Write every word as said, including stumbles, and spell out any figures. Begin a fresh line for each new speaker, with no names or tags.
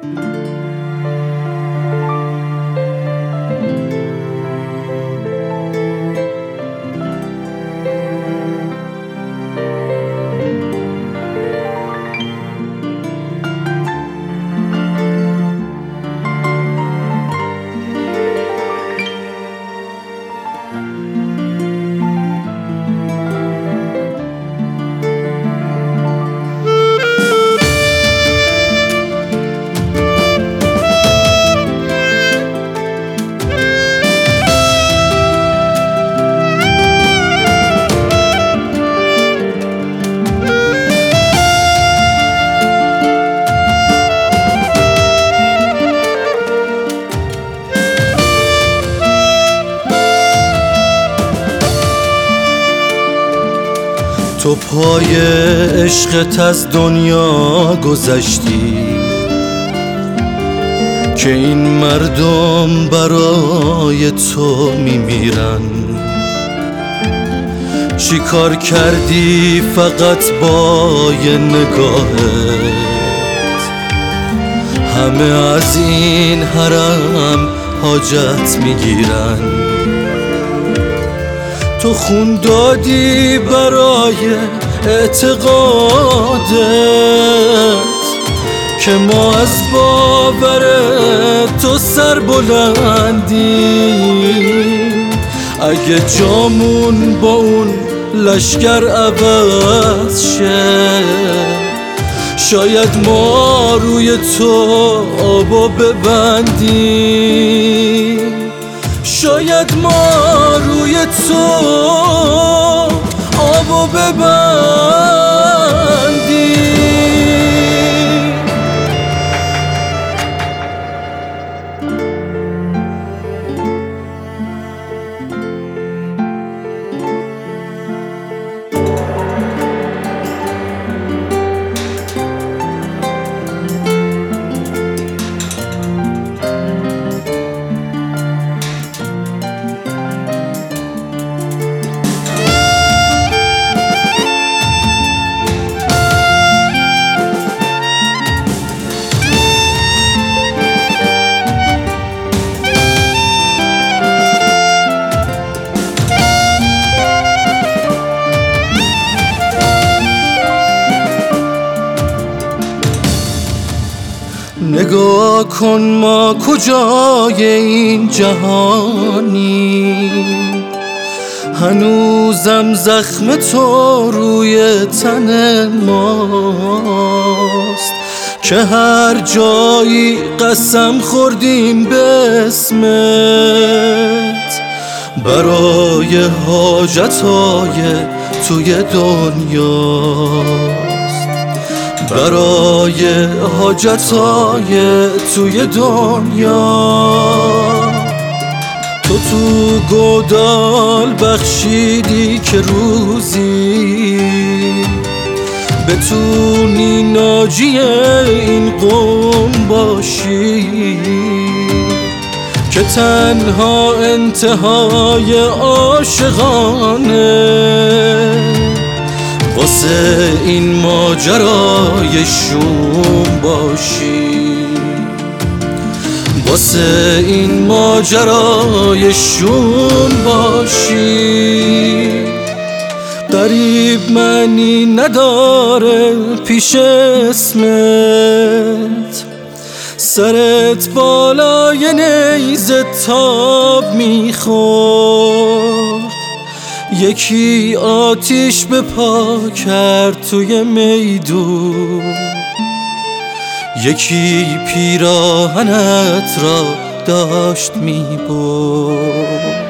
تو پای عشقت از دنیا گذشتی که این مردم برای تو میمیرن. چی کار کردی فقط با یه نگاهت همه از این حرم حاجت میگیرن؟ تو خون دادی برای اعتقادت که ما از باور تو سر بلندیم. اگه جامون با اون لشگر عوض شه شاید ما روی تو آبا ببندیم، شاید ما روی تو آبو ببندیم. نگاه کن ما کجای این جهانی، هنوزم زخم تو روی تن ماست که هر جایی قسم خوردیم به اسمت برای حاجتهای توی دنیاست، برای حاجتهای توی دنیا. تو تو گودال بخشیدی که روزی بتونی ناجی این قوم باشی که تنها انتهای عاشقانه واسه این ماجرای شوم باشی، واسه این ماجرای شوم باشی. غریب معنی نداره پیش اسمت، سرت بالای نیزه تاب میخورد، یکی آتیش به پا کرد توی میدون، یکی پیراهنت را داشت میبرد.